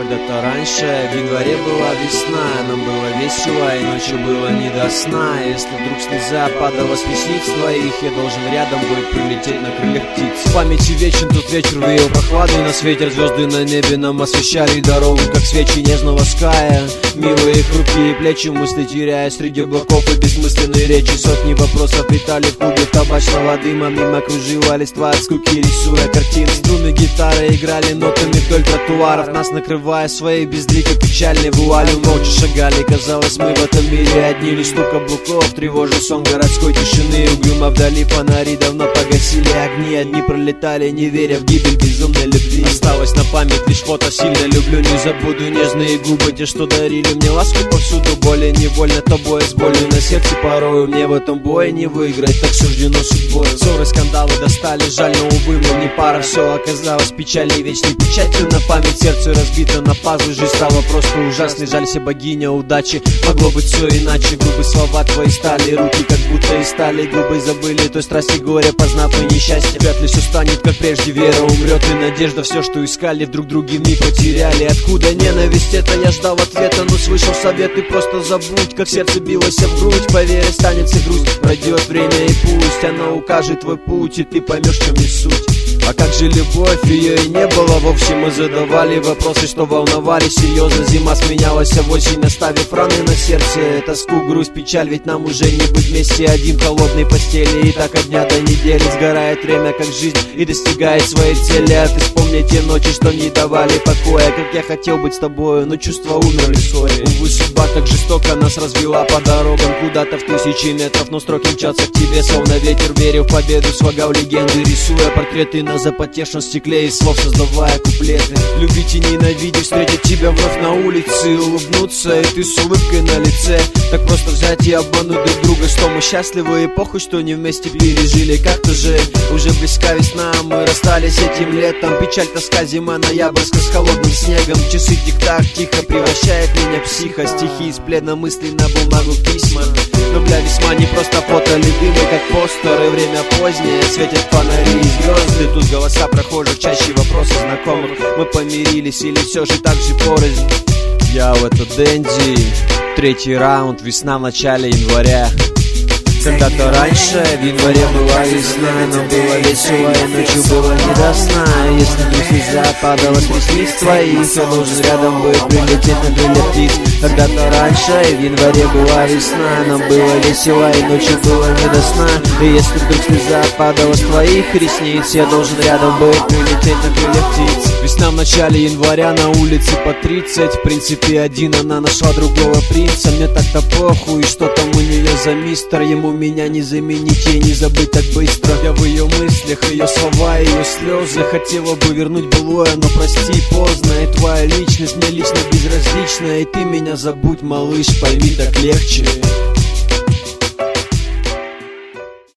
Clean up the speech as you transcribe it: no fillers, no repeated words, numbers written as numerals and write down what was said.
Когда-то раньше, в январе была весна, нам было весело и ночью было не до сна. Если вдруг слеза падала с ресниц твоих, я должен рядом будет прилететь на крыльях птиц. В памяти вечен тот вечер, веял прохладный нас ветер, звезды на небе нам освещали дорогу, как свечи нежного ская. Милые хрупкие плечи, мысли теряя среди облаков и бессмысленной речи. Сотни вопросов летали в клубе табачного дыма, мимо кружила листва от скуки, рисуя картины. Струны гитары играли нотами вдоль тротуаров, нас накрывая своей безликой печальной вуалью. Молча шагали, казалось, мы в этом мире одни. Лишь стук каблуков тревожил сон городской тишины. Угрюмо вдали фонари давно погасили огни. Одни пролетали, не веря в гибель безумной любви. Осталось на память лишь фото, сильно люблю, не забуду нежные губы, те, что дарили мне ласку повсюду. Более невольно тобой, с болью на сердце порою. Мне в этом бое не выиграть, так суждено судьбой. Ссоры, скандалы достали, жаль, но увы, мы не пара. Все оказалось печальней, вечной печатью на память. Сердце разбито на пазл, жизнь стала просто ужасной. Жалься, богиня удачи, могло быть все иначе. Грубые слова твои стали, руки как будто из стали. Губы забыли той страсти горя, познав и несчастье. Вряд ли все станет как прежде, вера умрет и надежда. Все, что искали, вдруг други мы потеряли. Откуда ненависть, это я ждал ответа, но слышал совет и просто забудь, как сердце билось в грудь. Поверь, останется грусть, пройдет время и пусть оно укажет твой путь, и ты поймешь, в чем есть суть. А как же любовь, ее и не было вовсе. Мы задавали вопросы, что волновали серьезно. Зима сменялась в осень, оставив раны на сердце. Тоску, грусть, печаль, ведь нам уже не быть вместе. Один в холодной постели, и так от дня до недели. Сгорает время, как жизнь, и достигает своей цели. А ты вспомни те ночи, что не давали покоя. Как я хотел быть с тобою, но чувства умерли вскоре. Увы, судьба так жестоко нас развела по дорогам куда-то в тысячи метров, но строки мчатся к тебе, словно ветер. Верю в победу, слагал легенды, рисуя портреты на запотевшем стекле, из слов создавая куплеты. Любить и ненавидеть, встретить тебя вновь на улице, улыбнуться, и ты с улыбкой на лице. Так просто взять и обмануть друг друга, что мы счастливы, и похуй, что не вместе пережили. Как-то же уже близка весна, мы расстались этим летом. Печаль, тоска, зима, ноябрьска с холодным снегом. Часы тик-так, тихо превращает меня в психо. Стихи из плена мыслей на бумагу письма. Но бля, весьма не просто фото, любимый как постеры. Время позднее, светят фонари и звезды. Тут голоса прохожих, чаще вопросы знакомых. Мы помирились или все же так же порознь? Я в это Дэнди, третий раунд, весна в начале января. Когда-то раньше, в январе была весна, но было весело и ночью было не до сна. Если вдруг слеза падала с ресниц твоих, я должен рядом быть прилететь на крылья птиц. Когда-то раньше, в январе была весна, нам было весело и ночью было не до сна. И если вдруг слеза падала с твоих ресниц, я должен рядом быть прилететь на крылья птиц. Весна в начале января, на улице по 30. В принципе, один, она нашла другого принца. Мне так-то похуй, что там у нее за мистер. Ему меня не заменить, ей не забыть так быстро. Я в ее мыслях, ее слова, ее слезы. Хотела бы вернуть былое, но прости, поздно. И твоя личность мне лично безразлична. И ты меня забудь, малыш, пойми, так легче.